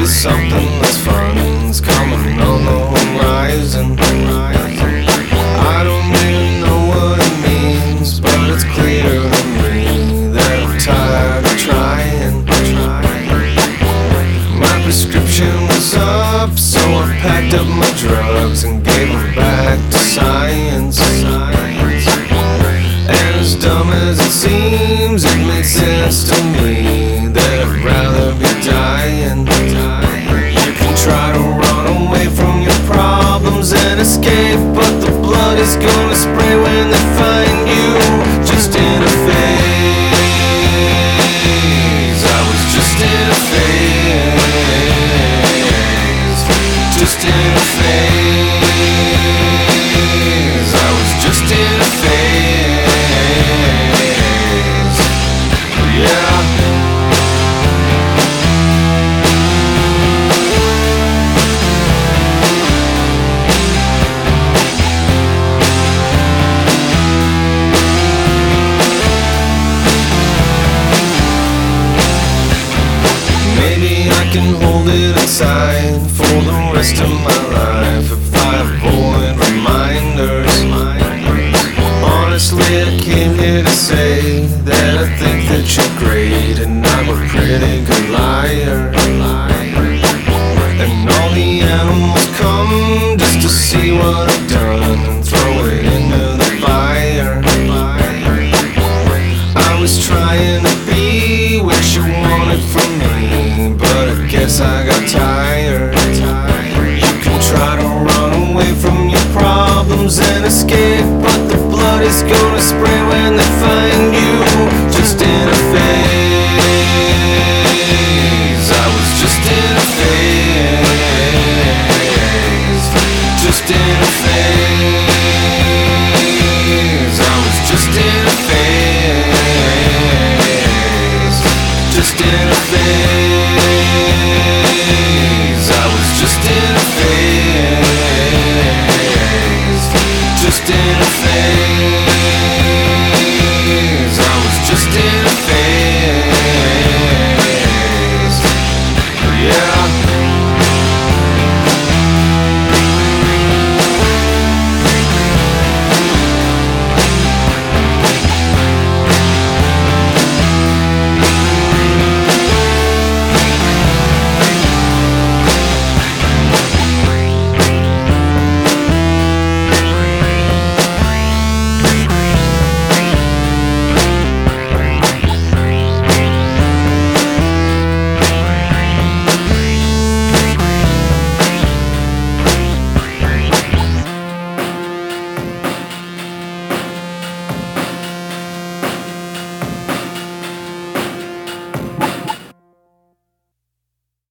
something that's fun's coming on the horizon. I don't even know what it means, but it's clear to me that I'm tired of trying. My prescription was up, so I packed up my drugs and gave them back to science. And as dumb as it seems, it makes sense to me that I'd rather be dying. You can try to run away from your problems and escape, but the blood is gonna spray when they find you just in a phase. I was just in a phase, just in a phase. I was just in a phase, yeah. Maybe I can hold it inside for the rest of my life if I avoid reminders. Honestly, I came here to say that I think that you're great and I'm a pretty good liar. And all the animals come just to see what I've done and throw it into the fire. I was trying to be what you wanted from me, but I guess I got tired. You can try to run away from your problems and escape, but the blood is gonna spray when they find you